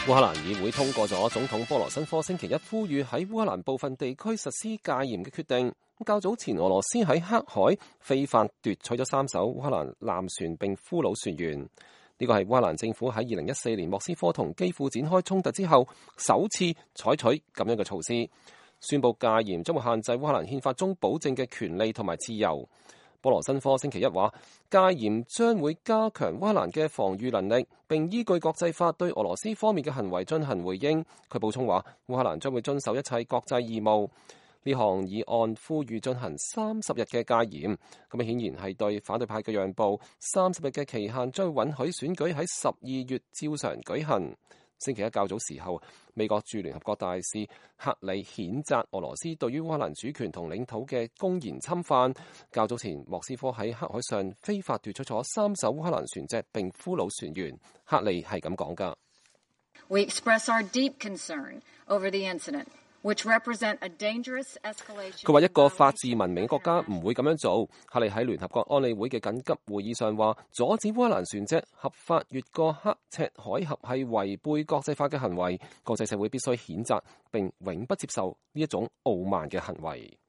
烏克蘭議會通過咗總統波羅申科星期一呼籲喺烏克蘭部分地區實施戒嚴嘅決定。較早前，俄羅斯喺黑海非法奪取咗3艘烏克蘭艦船並俘虜船員。呢個係烏克蘭政府喺2014年莫斯科同基輔展開衝突之後首次採取咁樣嘅措施，宣布戒嚴將會限制烏克蘭憲法中保證嘅權利同埋自由。波羅申科星期一話，戒嚴將會加強烏克蘭嘅防禦能力，並依據國際法對俄羅斯方面嘅行為進行回應。佢補充話，烏克蘭將會遵守一切國際義務。呢項議案呼籲進行30日嘅戒嚴，咁顯然係對反對派嘅讓步。30日嘅期限將允許選舉喺12月照常舉行。星期一較早時候，美國駐聯合國大使克里譴責俄羅斯對於烏克蘭主權同領土嘅公然侵犯。較早前，莫斯科喺黑海上非法奪取咗3艘烏克蘭船隻並俘虜船員。克里係咁講㗎。 We express our deep concern over the incident, which represent a dangerous escalation. 佢話一個法治文明嘅國家唔會咁樣做。克里喺聯合國安理會嘅緊急會議上話，阻止烏克蘭船隻合法越過刻赤海峽係違背國際法嘅行為，國際社會必須譴責並永不接受呢一種傲慢嘅行為。